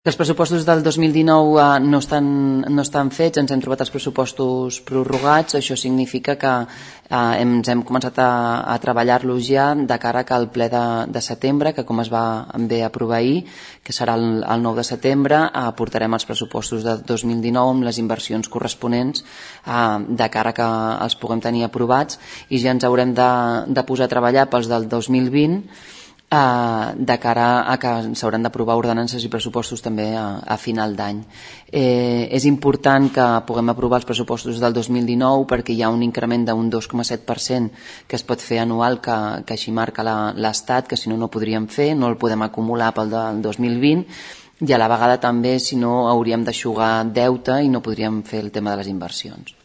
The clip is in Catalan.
Els pressupostos del 2019 no estan fets, ens hem trobat els pressupostos prorrogats, això significa que ens hem començat a treballar-los ja de cara al ple de setembre, que com es va bé aprovar ahir, que serà el 9 de setembre, portarem els pressupostos de 2019 amb les inversions corresponents de cara que els puguem tenir aprovats i ja ens haurem de posar a treballar pels del 2020 de cara a que s'hauran d'aprovar ordenances i pressupostos també a final d'any. És important que puguem aprovar els pressupostos del 2019 perquè hi ha un increment d'un 2,7% que es pot fer anual que així marca l'Estat, que si no podríem fer, no el podem acumular pel del 2020 i a la vegada també si no hauríem d'eixugar deute i no podríem fer el tema de les inversions.